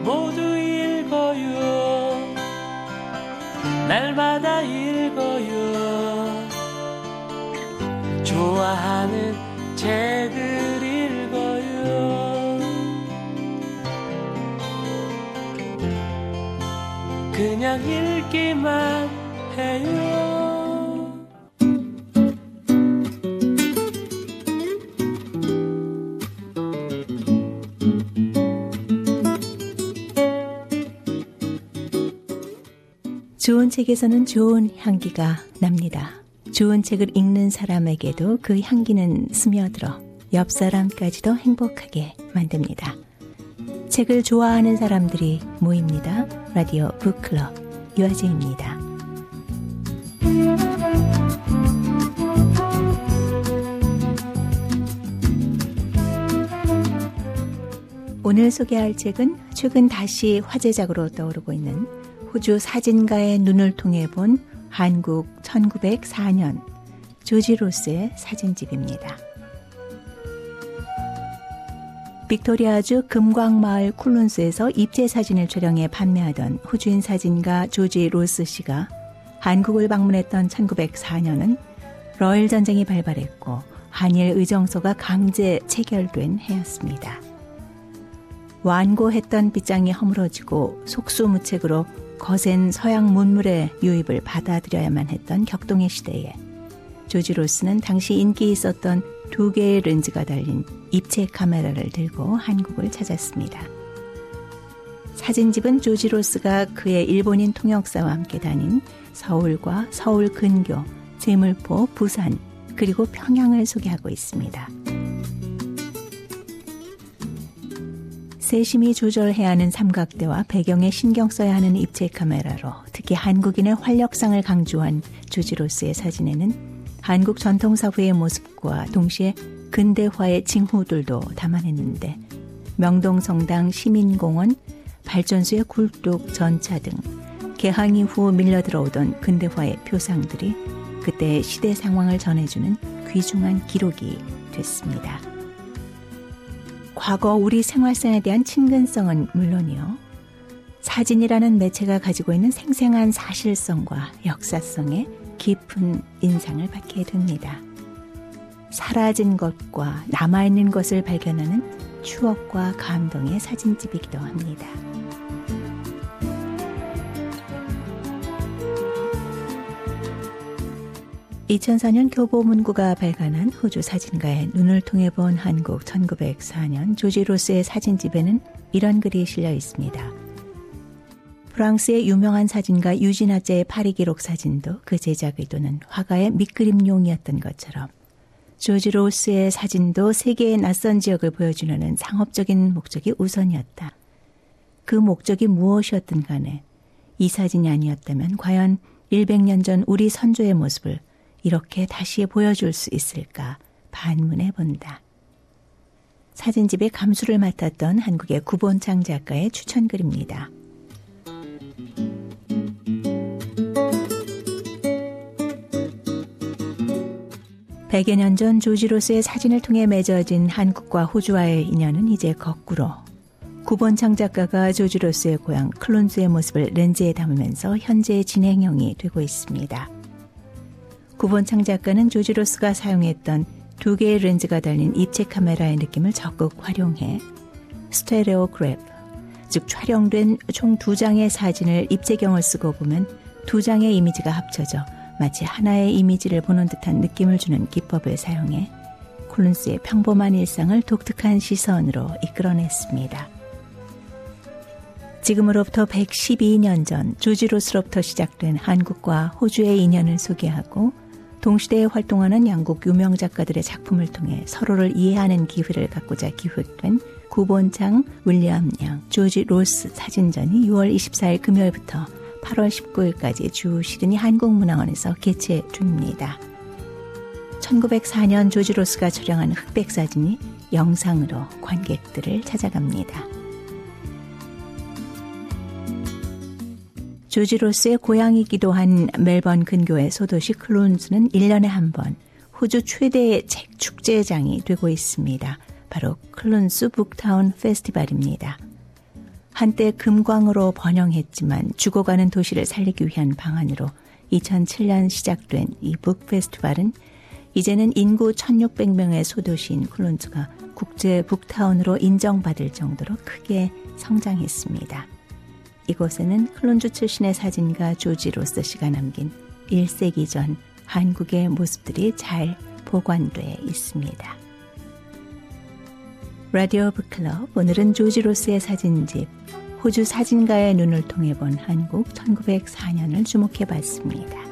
모두 읽어요. 날마다 읽어요. 좋아하는 책을 읽어요. 그냥 읽기만 해요. 좋은 책에서는 좋은 향기가 납니다. 좋은 책을 읽는 사람에게도 그 향기는 스며들어 옆 사람까지도 행복하게 만듭니다. 책을 좋아하는 사람들이 모입니다. 라디오 북클럽 유아재입니다. 오늘 소개할 책은 최근 다시 화제작으로 떠오르고 있는 호주 사진가의 눈을 통해 본 한국 1904년 조지 로스의 사진집입니다. 빅토리아주 금광마을 쿨룬스에서 입체사진을 촬영해 판매하던 호주인 사진가 조지 로스 씨가 한국을 방문했던 1904년은 러일 전쟁이 발발했고 한일 의정서가 강제 체결된 해였습니다. 완고했던 빗장이 허물어지고 속수무책으로 거센 서양 문물의 유입을 받아들여야만 했던 격동의 시대에 조지 로스는 당시 인기 있었던 2개의 렌즈가 달린 입체 카메라를 들고 한국을 찾았습니다. 사진집은 조지 로스가 그의 일본인 통역사와 함께 다닌 서울과 서울 근교, 제물포, 부산, 그리고 평양을 소개하고 있습니다. 세심히 조절해야 하는 삼각대와 배경에 신경 써야 하는 입체 카메라로 특히 한국인의 활력상을 강조한 조지 로스의 사진에는 한국 전통사회의 모습과 동시에 근대화의 징후들도 담아냈는데 명동성당, 시민공원, 발전소의 굴뚝, 전차 등 개항 이후 밀려들어오던 근대화의 표상들이 그때의 시대 상황을 전해주는 귀중한 기록이 됐습니다. 과거 우리 생활상에 대한 친근성은 물론이요. 사진이라는 매체가 가지고 있는 생생한 사실성과 역사성에 깊은 인상을 받게 됩니다. 사라진 것과 남아있는 것을 발견하는 추억과 감동의 사진집이기도 합니다. (2004년) 교보문고가 발간한 호주 사진가의 눈을 통해 본 한국 1904년 조지 로스의 사진집에는 이런 글이 실려 있습니다. 프랑스의 유명한 사진가 유진아제의 파리 기록 사진도 그 제작 의도는 화가의 밑그림용이었던 것처럼 조지 로스의 사진도 세계의 낯선 지역을 보여주려는 상업적인 목적이 우선이었다. 그 목적이 무엇이었든 간에 이 사진이 아니었다면 과연 100년 전 우리 선조의 모습을 이렇게 다시 보여줄 수 있을까 반문해 본다. 사진집의 감수를 맡았던 한국의 구본창 작가의 추천글입니다. (100여 년) 전 조지 로스의 사진을 통해 맺어진 한국과 호주와의 인연은 이제 거꾸로 구본창 작가가 조지 로스의 고향 클룬스의 모습을 렌즈에 담으면서 현재의 진행형이 되고 있습니다. 구본창 작가는 조지 로스가 사용했던 2개의 렌즈가 달린 입체 카메라의 느낌을 적극 활용해 스테레오그래프, 즉 촬영된 총 2장의 사진을 입체경을 쓰고 보면 2장의 이미지가 합쳐져 마치 하나의 이미지를 보는 듯한 느낌을 주는 기법을 사용해 콜린스의 평범한 일상을 독특한 시선으로 이끌어냈습니다. 지금으로부터 112년 전 조지 로스로부터 시작된 한국과 호주의 인연을 소개하고 동시대에 활동하는 양국 유명 작가들의 작품을 통해 서로를 이해하는 기회를 갖고자 기획된 구본창, 윌리엄 양, 조지 로스 사진전이 6월 24일 금요일부터 8월 19일까지 주 시드니 한국문화원에서 개최 중입니다. 1904년 조지 로스가 촬영한 흑백 사진이 영상으로 관객들을 찾아갑니다. 조지 로스의 고향이기도 한 멜번 근교의 소도시 클룬스는 1년에 한 번 호주 최대의 책 축제장이 되고 있습니다. 바로 클룬스 북타운 페스티벌입니다. 한때 금광으로 번영했지만 죽어가는 도시를 살리기 위한 방안으로 2007년 시작된 이 북 페스티벌은 이제는 인구 1600명의 소도시인 콜론주가 국제 북타운으로 인정받을 정도로 크게 성장했습니다. 이곳에는 콜론주 출신의 사진가 조지 로서 씨가 남긴 1세기 전 한국의 모습들이 잘 보관돼 있습니다. 라디오 북클럽, 오늘은 조지 로스의 사진집 호주 사진가의 눈을 통해 본 한국 1904년을 주목해 봤습니다.